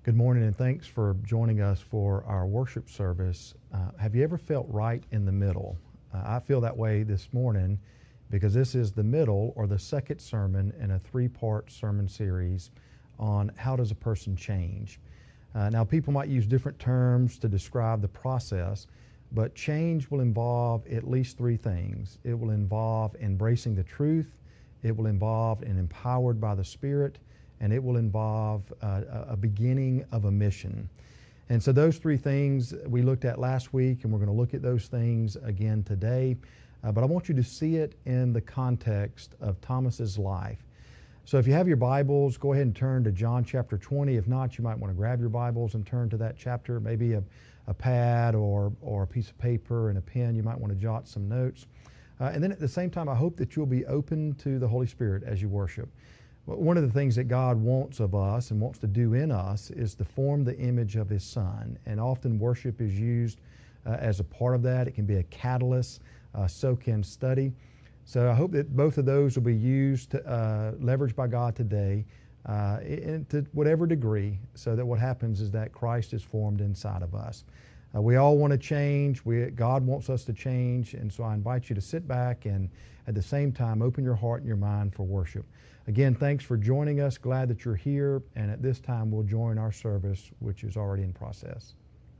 Good morning, and thanks for joining us for our worship service. Have you ever felt right in the middle? I feel that way this morning because this is the middle or the second sermon in a three-part sermon series on how does a person change. Now, people might use different terms to describe the process, but change will involve at least three things. It will involve embracing the truth, it will involve and empowered by the Spirit, and it will involve a beginning of a mission. And so those three things we looked at last week, and we're going to look at those things again today. But I want you to see it in the context of Thomas's life. So if you have your Bibles, go ahead and turn to John chapter 20. If not, you might want to grab your Bibles and turn to that chapter, maybe a pad or a piece of paper and a pen. You might want to jot some notes. And then at the same time, I hope that you'll be open to the Holy Spirit as you worship. One of the things that God wants of us and wants to do in us is to form the image of His Son. And often worship is used as a part of that. It can be a catalyst, so can study. So I hope that both of those will be used, leveraged by God today to whatever degree, so that what happens is that Christ is formed inside of us. We all want to change. God wants us to change. And so I invite you to sit back and at the same time open your heart and your mind for worship. Again, thanks for joining us. Glad that you're here. And at this time, we'll join our service, which is already in process.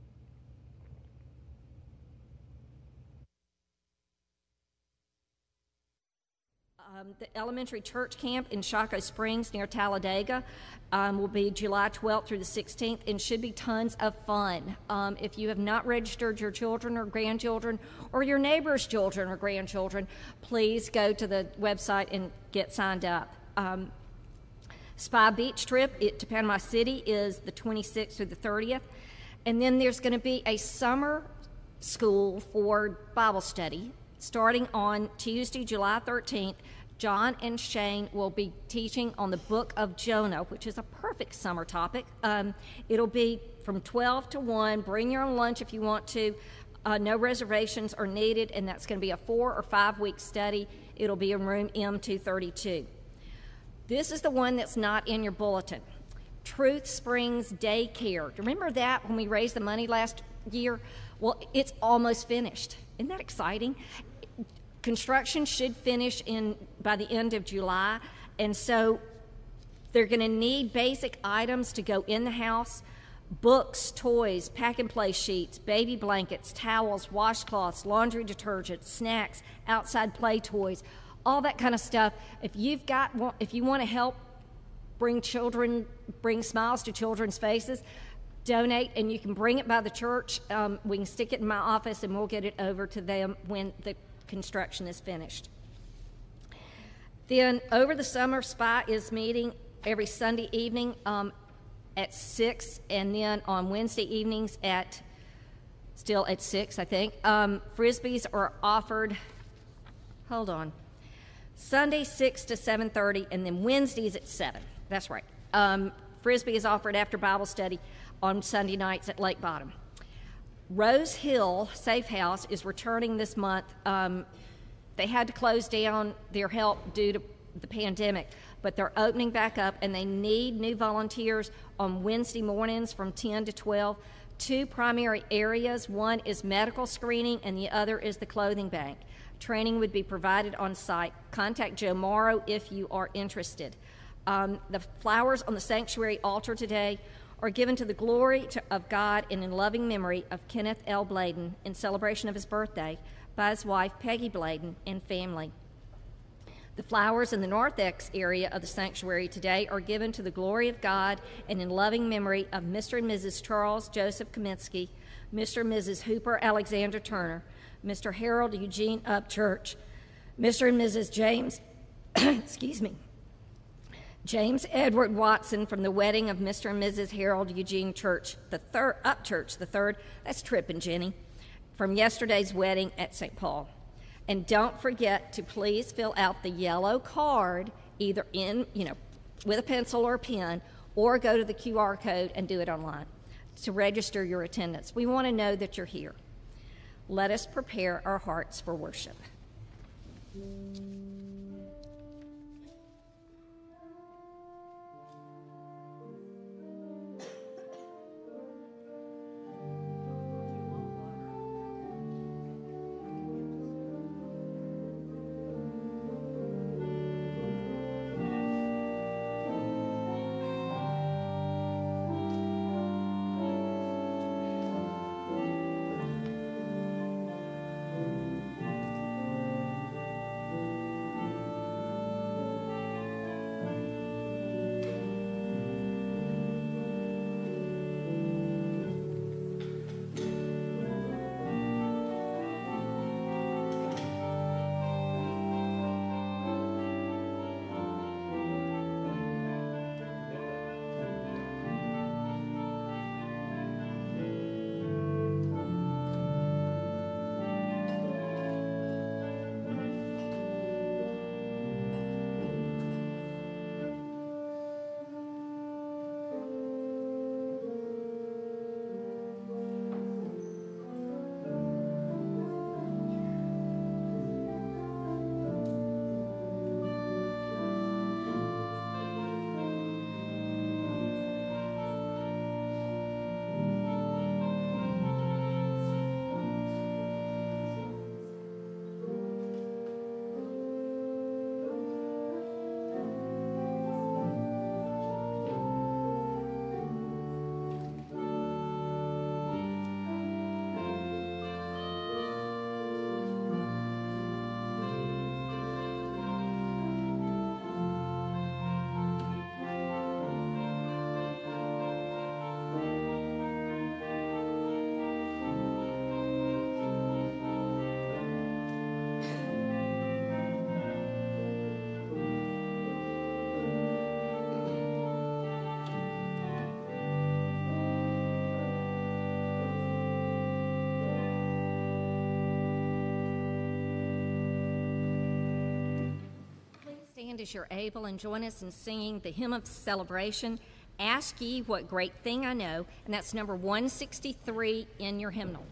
The elementary church camp in Chaco Springs near Talladega will be July 12th through the 16th and should be tons of fun. If you have not registered your children or grandchildren or your neighbor's children or grandchildren, please go to the website and get signed up. Spy Beach trip to Panama City is the 26th through the 30th. And then there's going to be a summer school for Bible study starting on Tuesday, July 13th. John and Shane will be teaching on the book of Jonah, which is a perfect summer topic. It'll be from 12 to 1. Bring your own lunch if you want to. No reservations are needed, and that's going to be a 4 or 5 week study. It'll be in room M232. This is the one that's not in your bulletin. Truth Springs Daycare. Remember that when we raised the money last year? Well, it's almost finished. Isn't that exciting? Construction should finish by the end of July, and so they're going to need basic items to go in the house: books, toys, pack-and-play sheets, baby blankets, towels, washcloths, laundry detergent, snacks, outside play toys, all that kind of stuff. If you want to help bring smiles to children's faces, donate, and you can bring it by the church. We can stick it in my office, and we'll get it over to them when the construction is finished. Then over the summer, SPY is meeting every Sunday evening at 6, and then on Wednesday evenings still at 6, I think. Frisbees are offered, Sunday 6 to 7:30, and then Wednesdays at 7. That's right. Frisbee is offered after Bible study on Sunday nights at Lake Bottom. Rose Hill Safe House is returning this month. They had to close down their help due to the pandemic, but they're opening back up, and they need new volunteers on Wednesday mornings from 10 to 12. 2 primary areas. One is medical screening, and the other is the clothing bank. Training would be provided on site. Contact Joe Morrow if you are interested. The flowers on the sanctuary altar today are given to the glory of God and in loving memory of Kenneth L. Bladen in celebration of his birthday by his wife Peggy Bladen and family. The flowers in the narthex area of the sanctuary today are given to the glory of God and in loving memory of Mr. and Mrs. Charles Joseph Kaminsky, Mr. and Mrs. Hooper Alexander Turner, Mr. Harold Eugene Upchurch, Mr. and Mrs. James, James Edward Watson from the wedding of Mr. and Mrs. Harold Eugene Upchurch the third. That's Trip and Jenny from yesterday's wedding at St. Paul. And don't forget to please fill out the yellow card, either with a pencil or a pen, or go to the QR code and do it online to register your attendance. We want to know that you're here. Let us prepare our hearts for worship. stand as you're able and join us in singing the hymn of celebration, Ask Ye What Great Thing I Know, and that's number 163 in your hymnal.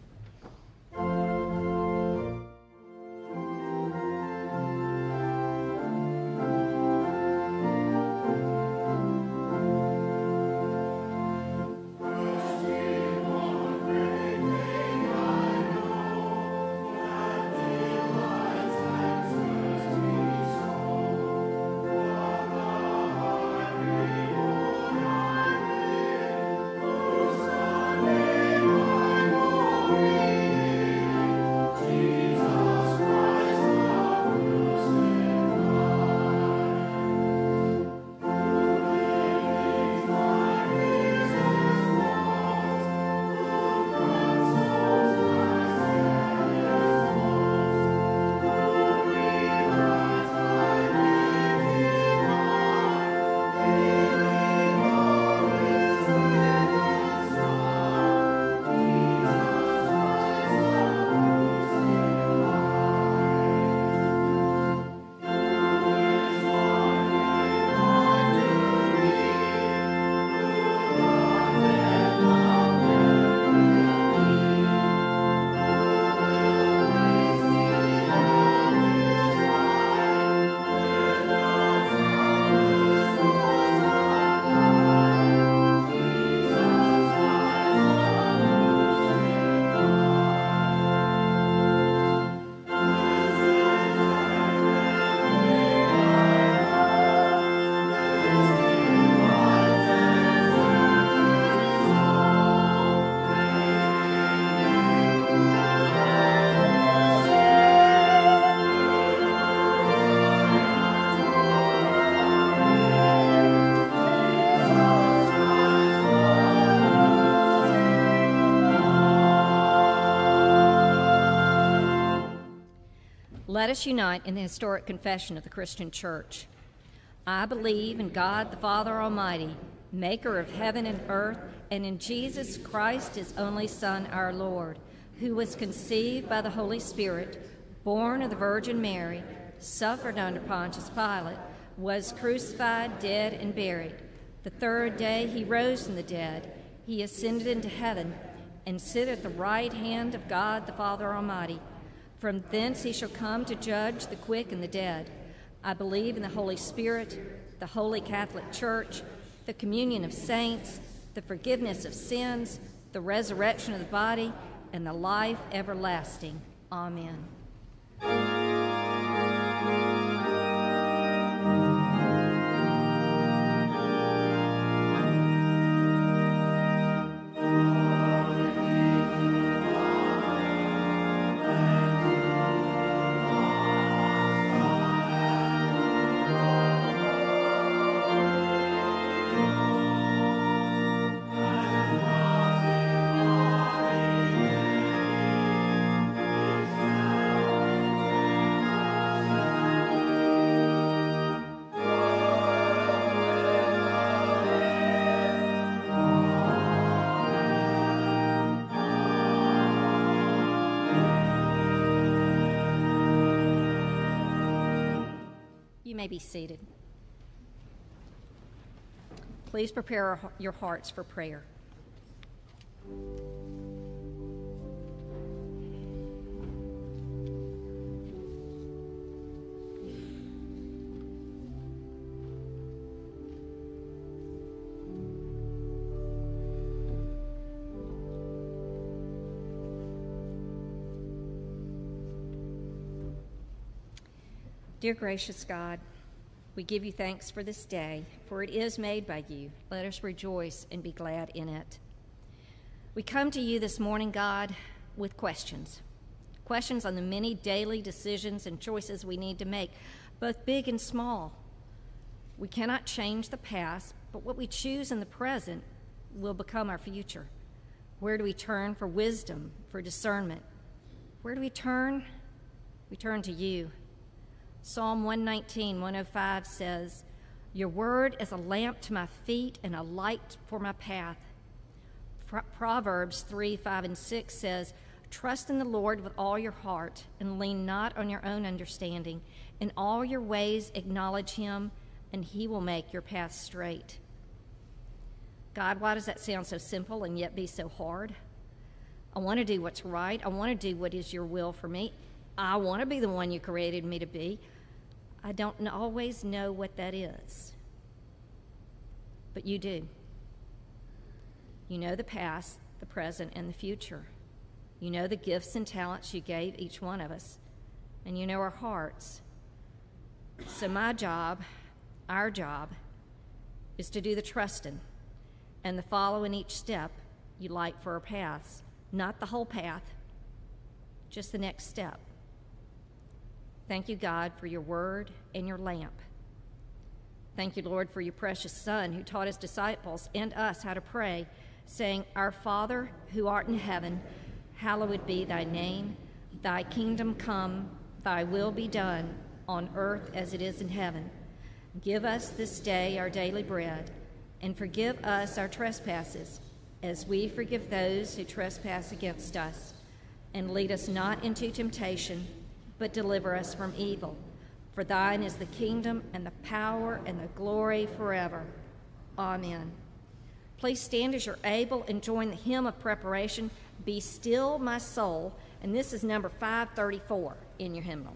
Let us unite in the historic confession of the Christian Church. I believe in God the Father Almighty, maker of heaven and earth, and in Jesus Christ, his only Son, our Lord, who was conceived by the Holy Spirit, born of the Virgin Mary, suffered under Pontius Pilate, was crucified, dead, and buried. The third day he rose from the dead. He ascended into heaven, and sitteth at the right hand of God the Father Almighty. From thence he shall come to judge the quick and the dead. I believe in the Holy Spirit, the Holy Catholic Church, the communion of saints, the forgiveness of sins, the resurrection of the body, and the life everlasting. Amen. You may be seated. Please prepare your hearts for prayer. Dear gracious God, we give you thanks for this day, for it is made by you. Let us rejoice and be glad in it. We come to you this morning, God, with questions on the many daily decisions and choices we need to make, both big and small. We cannot change the past, but what we choose in the present will become our future. Where do we turn for wisdom, for discernment? Where do we turn? We turn to you. Psalm 119, 105 says, "Your word is a lamp to my feet and a light for my path." Proverbs 3, 5, and 6 says, Trust in the Lord with all your heart and lean not on your own understanding. In all your ways acknowledge him, and he will make your path straight. God, why does that sound so simple and yet be so hard? I want to do what's right. I want to do what is your will for me. I want to be the one you created me to be. I don't always know what that is, but you do. You know the past, the present, and the future. You know the gifts and talents you gave each one of us, and you know our hearts. So my job, our job, is to do the trusting and the following each step you light for our paths. Not the whole path, just the next step. Thank you, God, for your word and your lamp. Thank you, Lord, for your precious Son who taught his disciples and us how to pray, saying, Our Father, who art in heaven, hallowed be thy name. Thy kingdom come, thy will be done, on earth as it is in heaven. Give us this day our daily bread, and forgive us our trespasses, as we forgive those who trespass against us. And lead us not into temptation, but deliver us from evil. For thine is the kingdom and the power and the glory forever. Amen. Please stand as you're able and join the hymn of preparation, Be Still My Soul, and this is number 534 in your hymnal.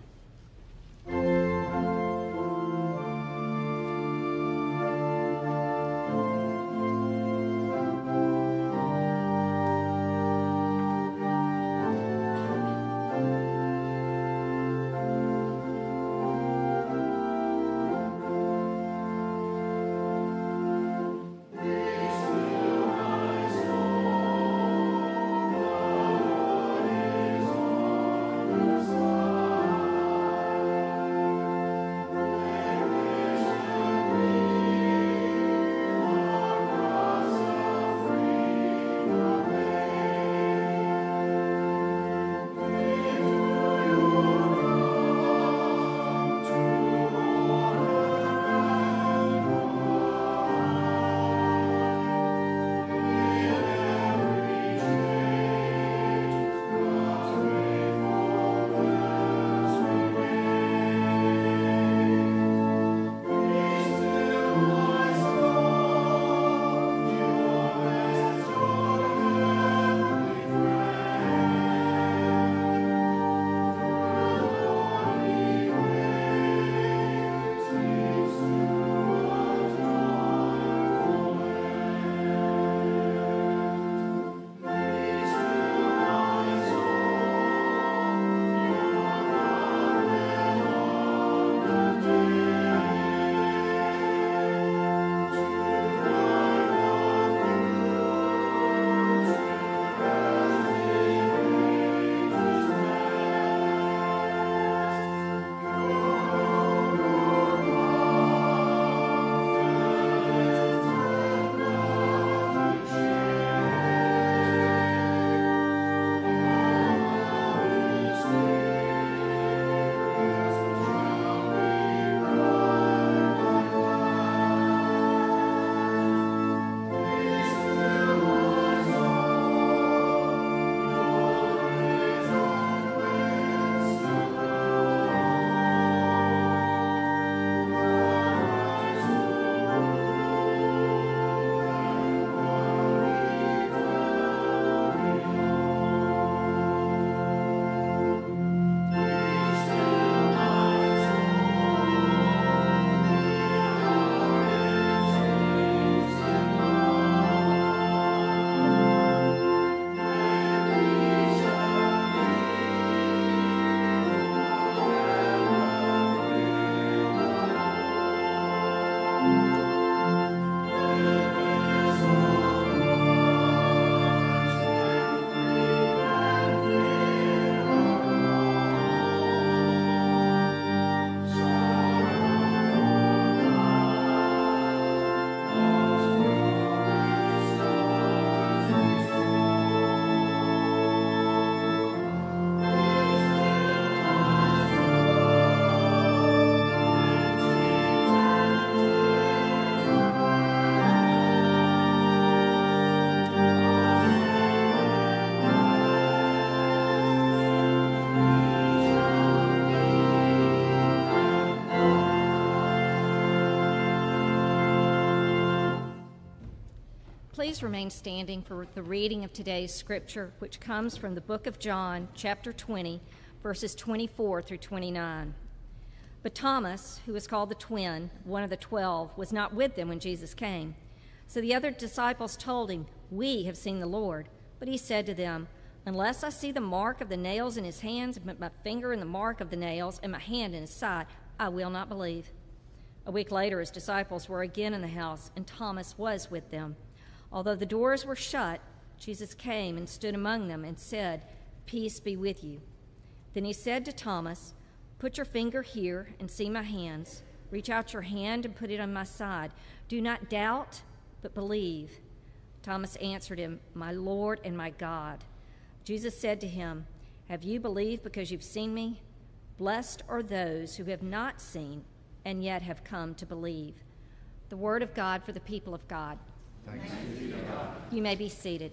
Please remain standing for the reading of today's scripture, which comes from the book of John, chapter 20, verses 24 through 29. But Thomas, who was called the twin, one of the 12, was not with them when Jesus came. So the other disciples told him, "We have seen the Lord." But he said to them, "Unless I see the mark of the nails in his hands, and put my finger in the mark of the nails, and my hand in his side, I will not believe." A week later, his disciples were again in the house, and Thomas was with them. Although the doors were shut, Jesus came and stood among them and said, "Peace be with you." Then he said to Thomas, "Put your finger here and see my hands. Reach out your hand and put it on my side. Do not doubt, but believe." Thomas answered him, "My Lord and my God." Jesus said to him, "Have you believed because you've seen me? Blessed are those who have not seen and yet have come to believe." The word of God for the people of God. Thanks be to God. You may be seated.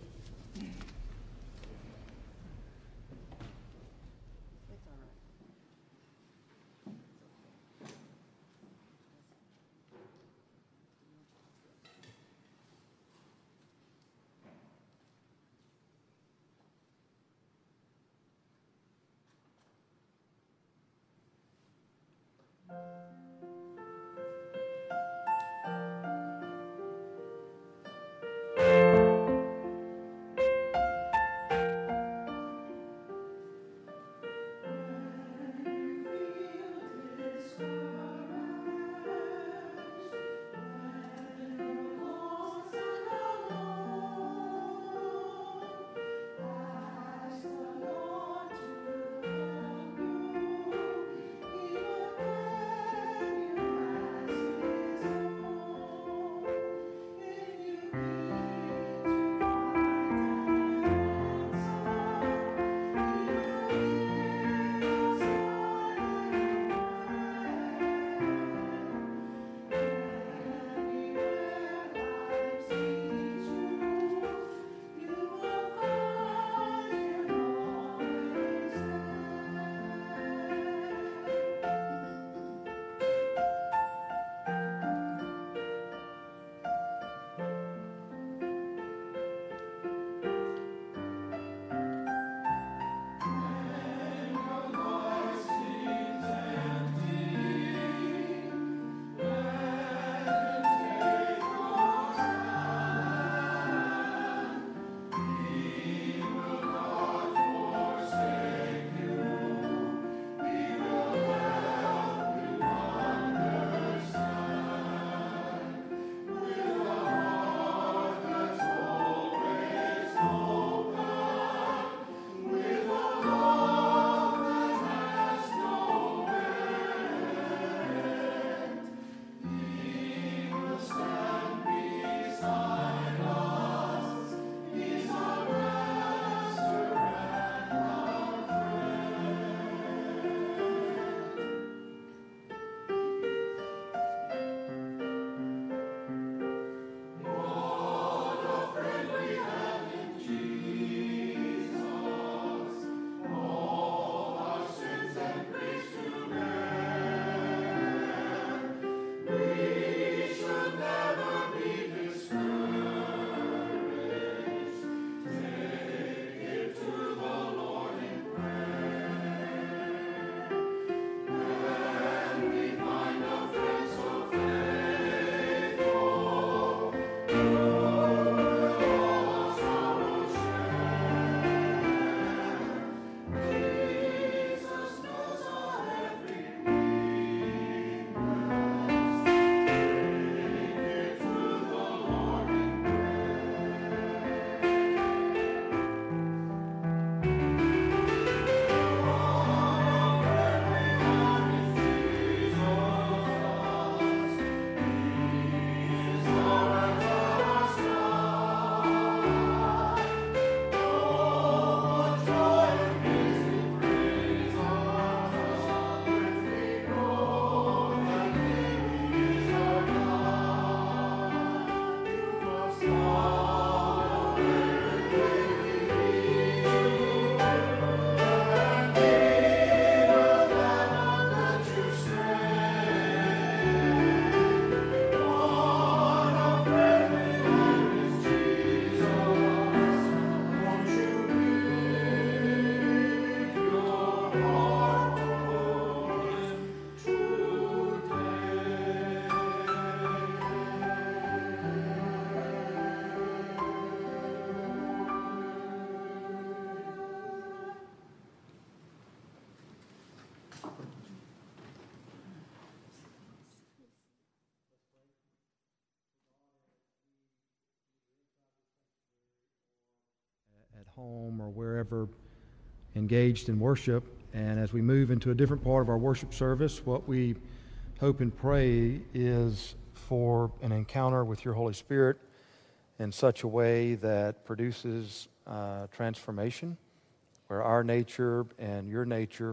home or wherever engaged in worship. And as we move into a different part of our worship service, what we hope and pray is for an encounter with your Holy Spirit in such a way that produces transformation, where our nature and your nature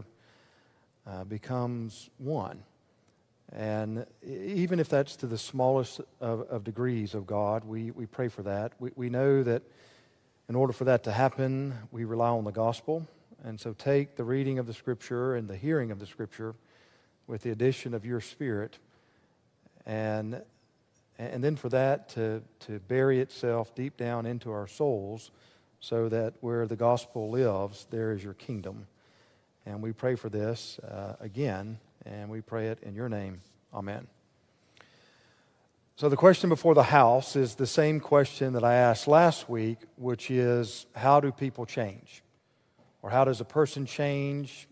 becomes one. And even if that's to the smallest of degrees of God, we pray for that. We know that in order for that to happen, we rely on the gospel. And so take the reading of the Scripture and the hearing of the Scripture with the addition of your Spirit, and then for that to bury itself deep down into our souls, so that where the gospel lives, there is your kingdom. And we pray for this again, and we pray it in your name. Amen. So the question before the house is the same question that I asked last week, which is, how do people change? Or how does a person change?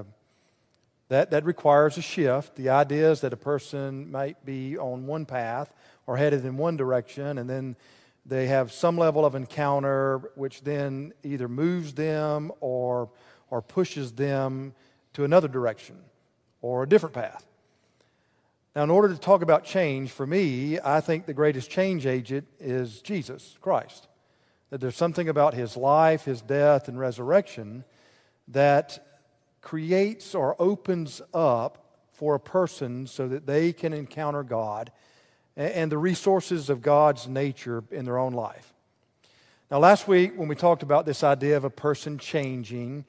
That requires a shift. The idea is that a person might be on one path or headed in one direction, and then they have some level of encounter which then either moves them or pushes them to another direction or a different path. Now, in order to talk about change, for me, I think the greatest change agent is Jesus Christ. That there's something about His life, His death, and resurrection that creates or opens up for a person so that they can encounter God and the resources of God's nature in their own life. Now, last week when we talked about this idea of a person changing,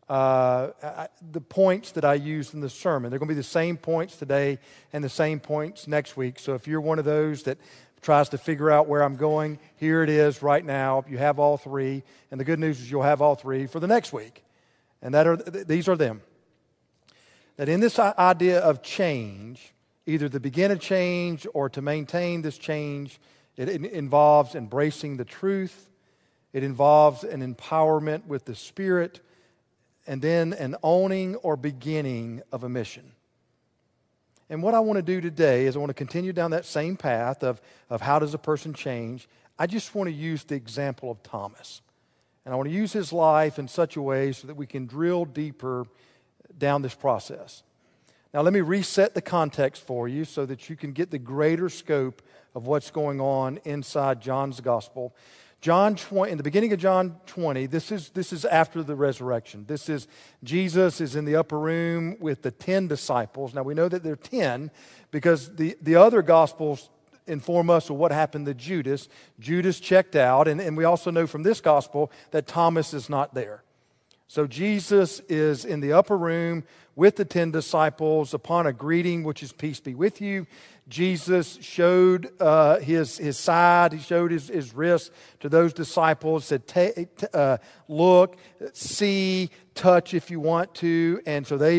the points that I used in the sermon, they're going to be the same points today and the same points next week. So if you're one of those that tries to figure out where I'm going, here it is right now. You have all three, and the good news is you'll have all three for the next week. And these are them. That in this idea of change, either to begin a change or to maintain this change, it involves embracing the truth. It involves an empowerment with the Spirit, and then an owning or beginning of a mission. And what I want to do today is I want to continue down that same path of how does a person change. I just want to use the example of Thomas. And I want to use his life in such a way so that we can drill deeper down this process. Now let me reset the context for you so that you can get the greater scope of what's going on inside John's gospel. John 20, in the beginning of John 20, this is after the resurrection. This is Jesus is in the upper room with the 10 disciples. Now we know that they're 10 because the other gospels inform us of what happened to Judas. Judas checked out, and we also know from this gospel that Thomas is not there. So Jesus is in the upper room with the 10 disciples upon a greeting, which is peace be with you. Jesus showed his side, he showed his wrist to those disciples, said, look, see, touch if you want to. And so they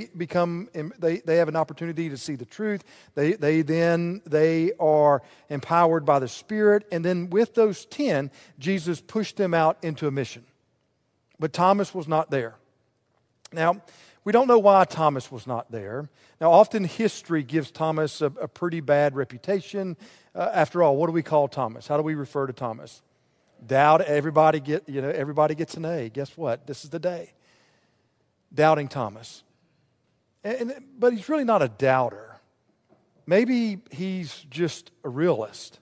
have an opportunity to see the truth. They are empowered by the Spirit. And then with those 10, Jesus pushed them out into a mission. But Thomas was not there. Now, we don't know why Thomas was not there. Now, often history gives Thomas a pretty bad reputation. After all, what do we call Thomas? How do we refer to Thomas? Doubt. Everybody gets an A. Guess what? This is the day. Doubting Thomas. But he's really not a doubter. Maybe he's just a realist.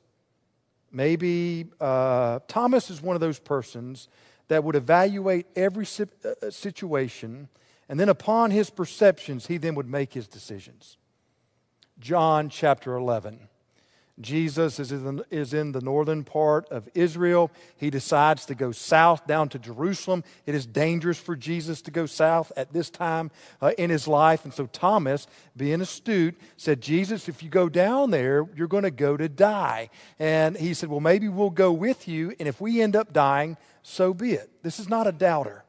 Maybe Thomas is one of those persons that would evaluate every situation, and then upon his perceptions, he then would make his decisions. John chapter 11. Jesus is in the northern part of Israel. He decides to go south down to Jerusalem. It is dangerous for Jesus to go south at this time in his life. And so Thomas, being astute, said, Jesus, if you go down there, you're going to go to die. And he said, well, maybe we'll go with you. And if we end up dying, so be it. This is not a doubter.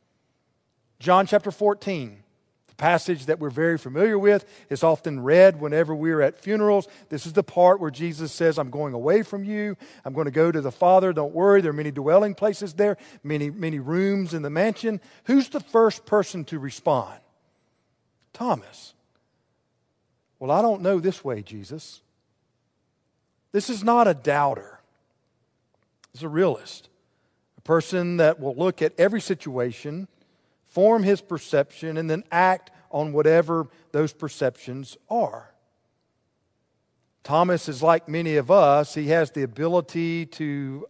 John chapter 14. Passage that we're very familiar with. It's often read whenever we're at funerals. This is the part where Jesus says, I'm going away from you. I'm going to go to the Father. Don't worry, there are many dwelling places there, many rooms in the mansion. Who's the first person to respond? Thomas. Well, I don't know this way, Jesus. This is not a doubter. It's a realist. A person that will look at every situation, form his perception, and then act on whatever those perceptions are. Thomas is like many of us. He has the ability to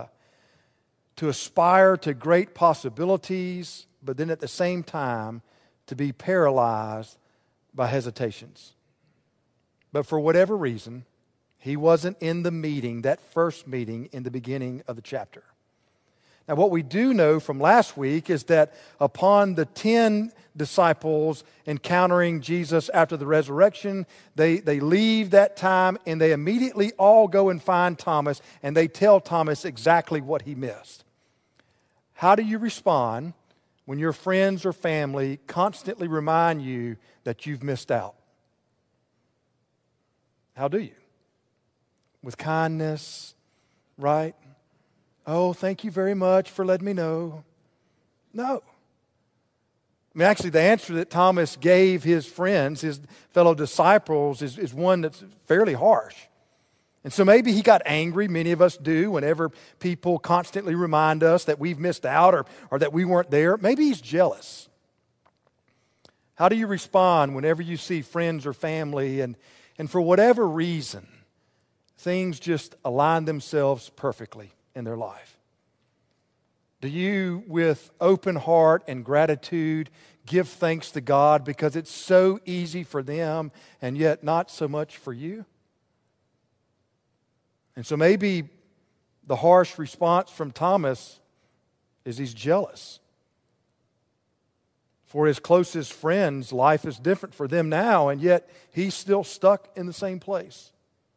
aspire to great possibilities, but then at the same time to be paralyzed by hesitations. But for whatever reason, he wasn't in the meeting, that first meeting in the beginning of the chapter. Now, what we do know from last week is that upon the 10 disciples encountering Jesus after the resurrection, they leave that time and they immediately all go and find Thomas and they tell Thomas exactly what he missed. How do you respond when your friends or family constantly remind you that you've missed out? How do you? With kindness, right? Oh, thank you very much for letting me know. No. I mean, actually, the answer that Thomas gave his friends, his fellow disciples, is one that's fairly harsh. And so maybe he got angry, many of us do, whenever people constantly remind us that we've missed out or that we weren't there. Maybe he's jealous. How do you respond whenever you see friends or family and for whatever reason, things just align themselves perfectly in their life? Do you, with open heart and gratitude, give thanks to God because it's so easy for them and yet not so much for you? And so maybe the harsh response from Thomas is he's jealous. For his closest friends, life is different for them now, and yet he's still stuck in the same place.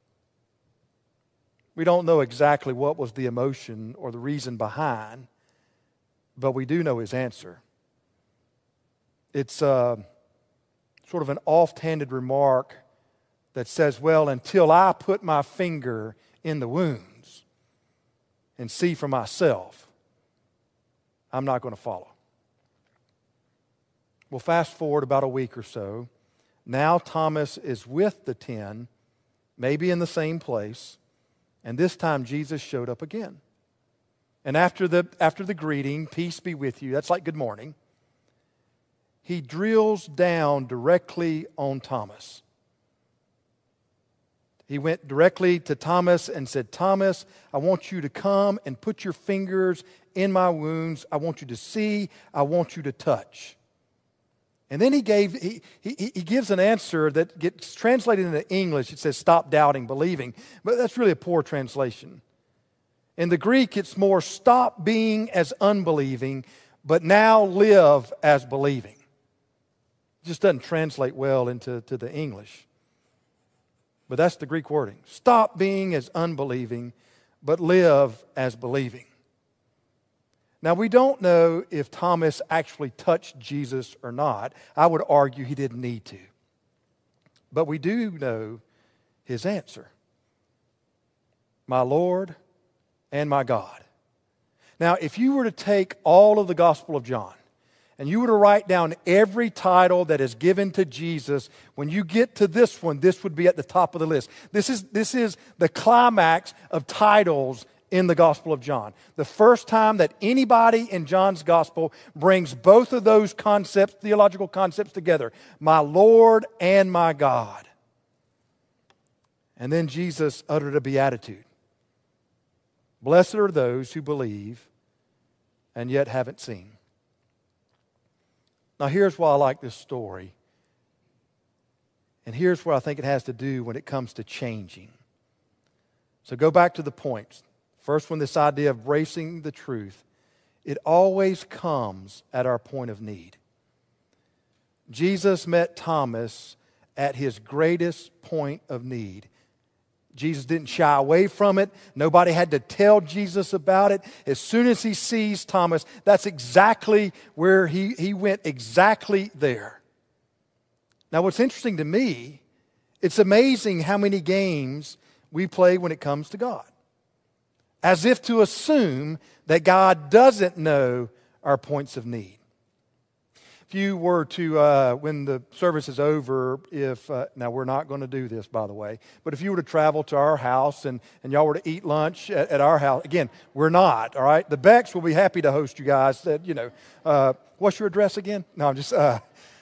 We don't know exactly what was the emotion or the reason behind, but we do know his answer. It's sort of an offhanded remark that says, well, until I put my finger in the wounds and see for myself, I'm not going to follow. Well, fast forward about a week or so. Now Thomas is with the 10, maybe in the same place, and this time Jesus showed up again. And after the greeting, peace be with you, that's like good morning, he drills down directly on Thomas. He went directly to Thomas and said, Thomas, I want you to come and put your fingers in my wounds. I want you to see. I want you to touch. And then he gives an answer that gets translated into English. It says, stop doubting, believing. But that's really a poor translation. In the Greek, it's more, stop being as unbelieving, but now live as believing. It just doesn't translate well into the English. But that's the Greek wording. Stop being as unbelieving, but live as believing. Now, we don't know if Thomas actually touched Jesus or not. I would argue he didn't need to. But we do know his answer. My Lord and my God. Now, if you were to take all of the Gospel of John, and you were to write down every title that is given to Jesus, when you get to this one, this would be at the top of the list. This is the climax of titles in the Gospel of John. The first time that anybody in John's Gospel brings both of those concepts, theological concepts together. My Lord and my God. And then Jesus uttered a beatitude. Blessed are those who believe and yet haven't seen. Now here's why I like this story. And here's what I think it has to do when it comes to changing. So go back to the points. First one, this idea of embracing the truth. It always comes at our point of need. Jesus met Thomas at his greatest point of need. Jesus didn't shy away from it. Nobody had to tell Jesus about it. As soon as he sees Thomas, that's exactly where he went, exactly there. Now, what's interesting to me, it's amazing how many games we play when it comes to God. As if to assume that God doesn't know our points of need. If you were to, when the service is over, now we're not going to do this, by the way, but if you were to travel to our house and y'all were to eat lunch at our house, again, we're not, all right? The Becks will be happy to host you guys. What's your address again? No, I'm just, but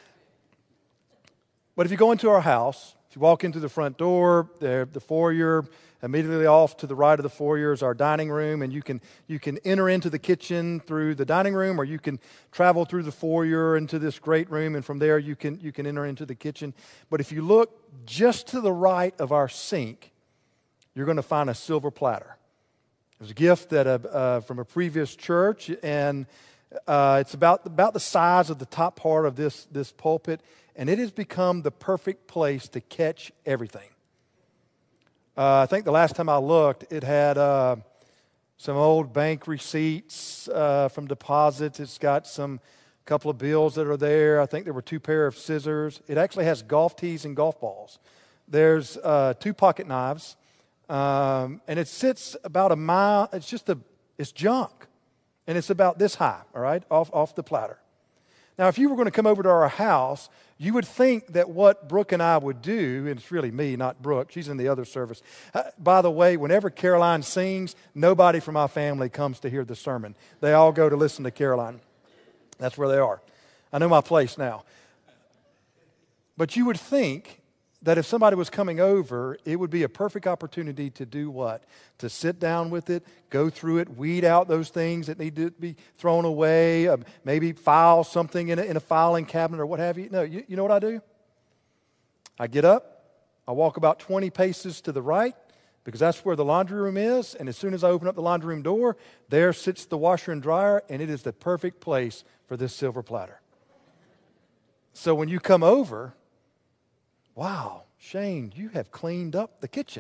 if you go into our house, if you walk into the front door, the foyer, immediately off to the right of the foyer is our dining room, and you can enter into the kitchen through the dining room, or you can travel through the foyer into this great room, and from there you can enter into the kitchen. But if you look just to the right of our sink, you're going to find a silver platter. It was a gift that from a previous church, and it's about the size of the top part of this pulpit, and it has become the perfect place to catch everything. I think the last time I looked, it had some old bank receipts from deposits. It's got some couple of bills that are there. I think there were 2 pair of scissors. It actually has golf tees and golf balls. There's 2 pocket knives, and it sits about a mile. It's junk, and it's about this high, all right, off the platter. Now, if you were going to come over to our house, you would think that what Brooke and I would do, and it's really me, not Brooke, she's in the other service. By the way, whenever Caroline sings, nobody from my family comes to hear the sermon. They all go to listen to Caroline. That's where they are. I know my place now. But you would think that if somebody was coming over, it would be a perfect opportunity to do what? To sit down with it, go through it, weed out those things that need to be thrown away, maybe file something in a filing cabinet or what have you. No, you know what I do? I get up, I walk about 20 paces to the right, because that's where the laundry room is, and as soon as I open up the laundry room door, there sits the washer and dryer, and it is the perfect place for this silver platter. So when you come over, wow, Shane, you have cleaned up the kitchen.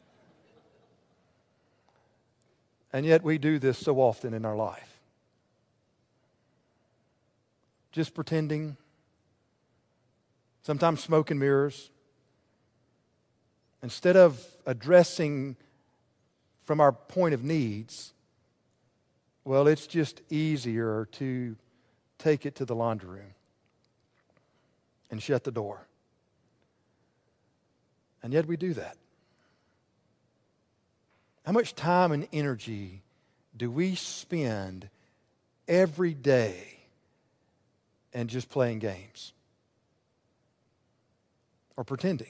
And yet we do this so often in our life. Just pretending, sometimes smoke and mirrors. Instead of addressing from our point of needs, well, it's just easier to take it to the laundry room and shut the door. And yet we do that. How much time and energy do we spend every day in just playing games or pretending?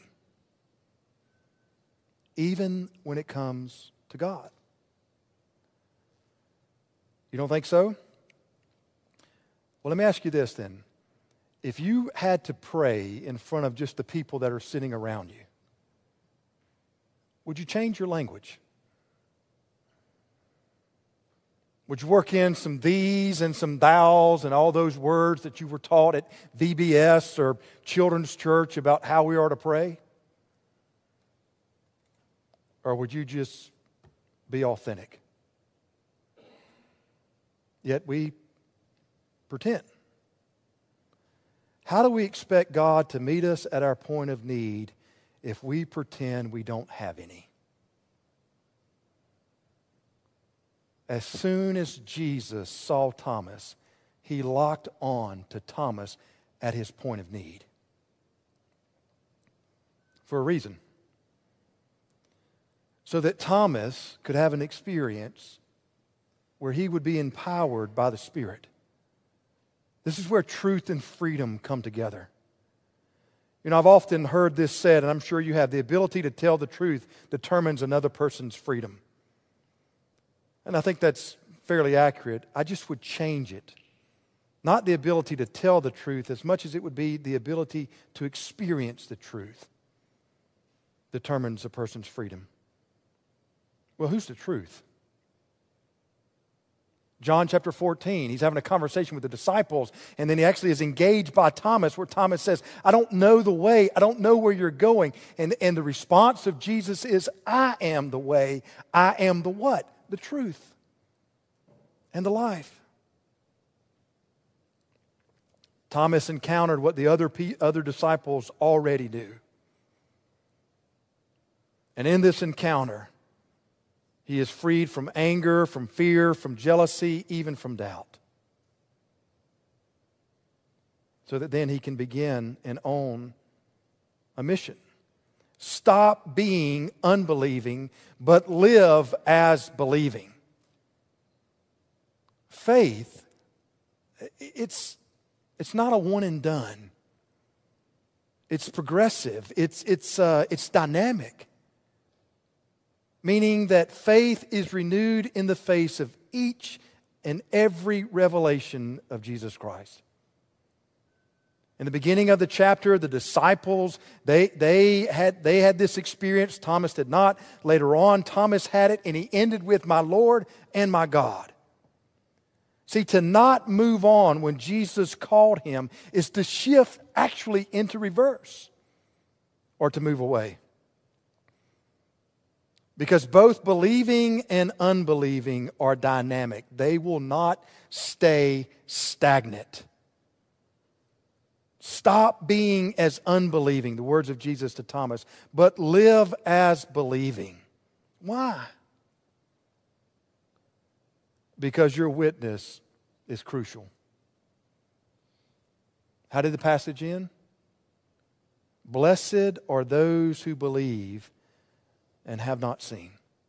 Even when it comes to God. You don't think so? Well, let me ask you this then. If you had to pray in front of just the people that are sitting around you, would you change your language? Would you work in some these and some thous and all those words that you were taught at VBS or Children's Church about how we are to pray? Or would you just be authentic? Yet we pretend. How do we expect God to meet us at our point of need if we pretend we don't have any? As soon as Jesus saw Thomas, he locked on to Thomas at his point of need. For a reason. So that Thomas could have an experience where he would be empowered by the Spirit. This is where truth and freedom come together. You know, I've often heard this said, and I'm sure you have, the ability to tell the truth determines another person's freedom. And I think that's fairly accurate. I just would change it. Not the ability to tell the truth as much as it would be the ability to experience the truth determines a person's freedom. Well, who's the truth? John chapter 14, he's having a conversation with the disciples, and then he actually is engaged by Thomas, where Thomas says, I don't know the way, I don't know where you're going. And the response of Jesus is, I am the way, I am the what? The truth and the life. Thomas encountered what the other disciples already do. And in this encounter, he is freed from anger, from fear, from jealousy, even from doubt. so that then he can begin and own a mission. Stop being unbelieving, but live as believing. Faith, it's not a one and done. It's progressive. It's dynamic. Meaning that faith is renewed in the face of each and every revelation of Jesus Christ. In the beginning of the chapter, the disciples, they had this experience. Thomas did not. Later on, Thomas had it, and he ended with, "My Lord and my God." See, to not move on when Jesus called him is to shift actually into reverse or to move away. Because both believing and unbelieving are dynamic. They will not stay stagnant. Stop being as unbelieving, the words of Jesus to Thomas, but live as believing. Why? Because your witness is crucial. How did the passage end? Blessed are those who believe and have not seen.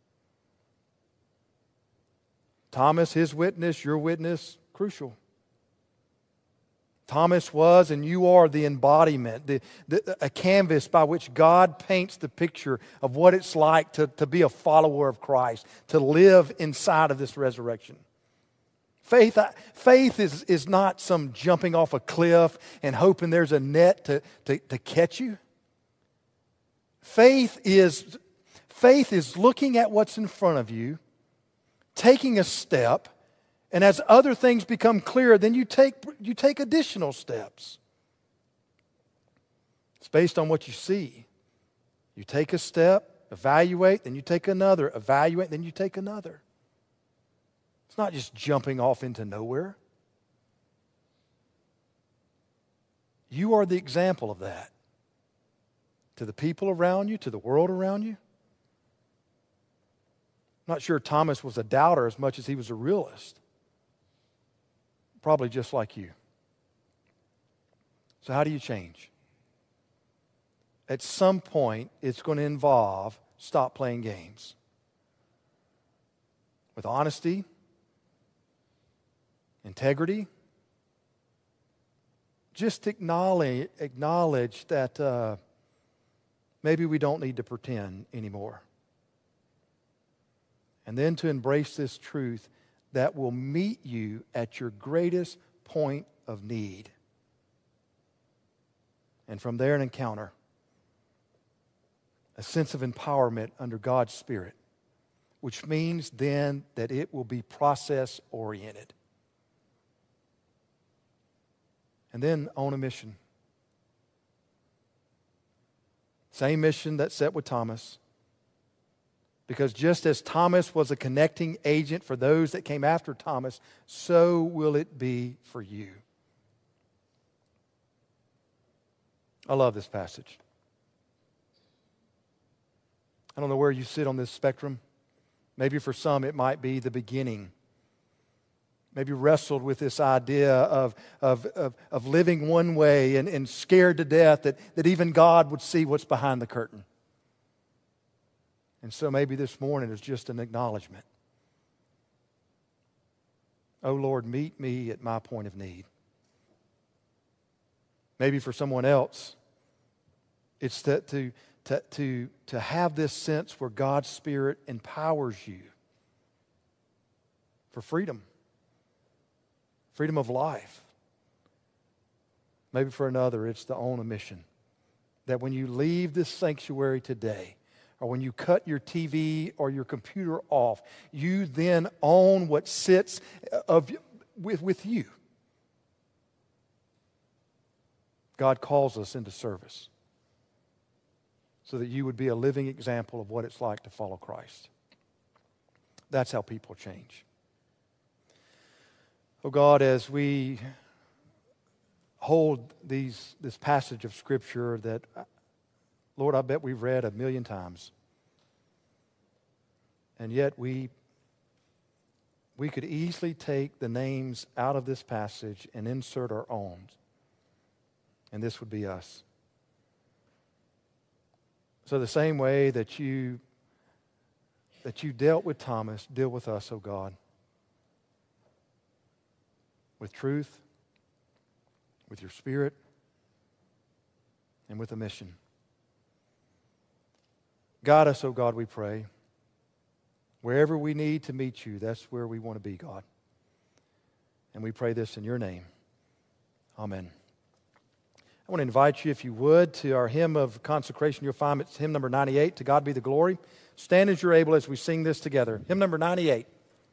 Thomas, his witness, your witness, crucial. Thomas was, and you are, the embodiment, a canvas by which God paints the picture of what it's like to be a follower of Christ, to live inside of this resurrection. Faith is not some jumping off a cliff and hoping there's a net to catch you. Faith is looking at what's in front of you, taking a step, and as other things become clearer, then you take additional steps. It's based on what you see. You take a step, evaluate, then you take another, evaluate, then you take another. It's not just jumping off into nowhere. You are the example of that to the people around you, to the world around you. I'm not sure Thomas was a doubter as much as he was a realist. Probably just like you. So how do you change? At some point, it's going to involve stop playing games. With honesty, integrity, just acknowledge that maybe we don't need to pretend anymore. And then to embrace this truth that will meet you at your greatest point of need. And from there, an encounter, a sense of empowerment under God's Spirit, which means then that it will be process-oriented. And then on a mission. Same mission that's set with Thomas. Because just as Thomas was a connecting agent for those that came after Thomas, so will it be for you. I love this passage. I don't know where you sit on this spectrum. Maybe for some it might be the beginning. Maybe wrestled with this idea of living one way and scared to death that even God would see what's behind the curtain. And so maybe this morning is just an acknowledgement. Oh Lord, meet me at my point of need. Maybe for someone else, it's to have this sense where God's Spirit empowers you for freedom of life. Maybe for another, it's to own a mission. That when you leave this sanctuary today, or when you cut your TV or your computer off, you then own what sits with you. God calls us into service so that you would be a living example of what it's like to follow Christ. That's how people change. Oh God, as we hold this passage of Scripture that, Lord, I bet we've read 1,000,000 times. And yet we could easily take the names out of this passage and insert our own. and this would be us. So the same way that you dealt with Thomas, deal with us, oh God. With truth, with your Spirit, and with a mission. Guide us, oh God, we pray. Wherever we need to meet you, that's where we want to be, God. And we pray this in your name. Amen. I want to invite you, if you would, to our hymn of consecration. You'll find it's hymn number 98, To God Be the Glory. Stand as you're able as we sing this together. Hymn number 98.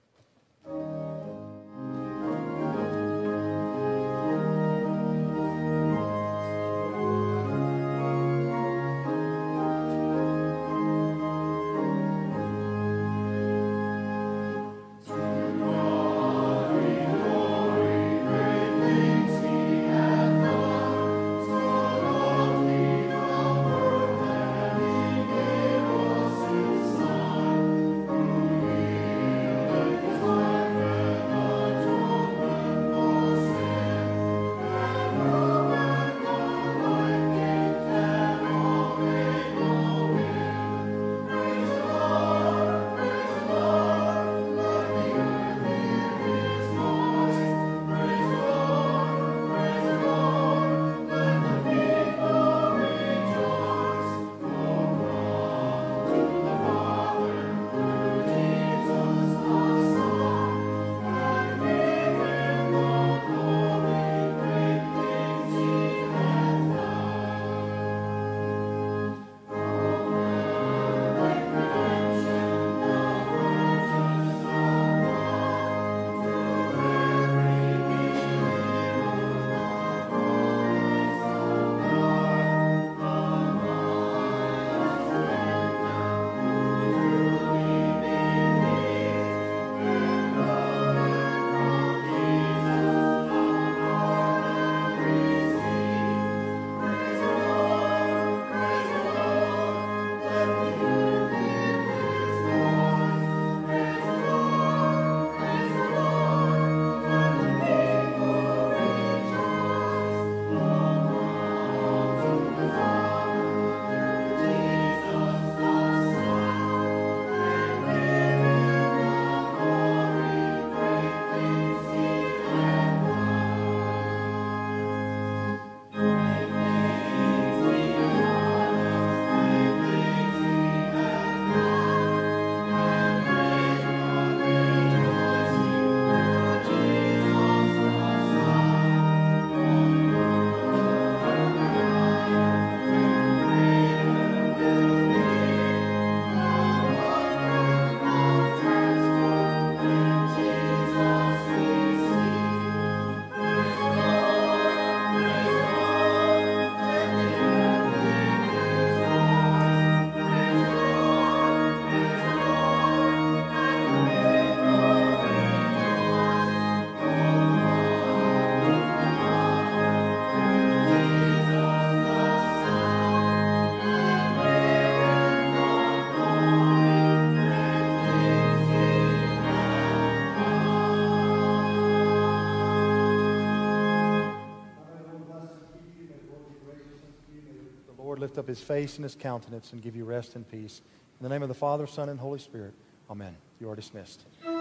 Lift up his face and his countenance and give you rest and peace. In the name of the Father, Son, and Holy Spirit. Amen. You are dismissed.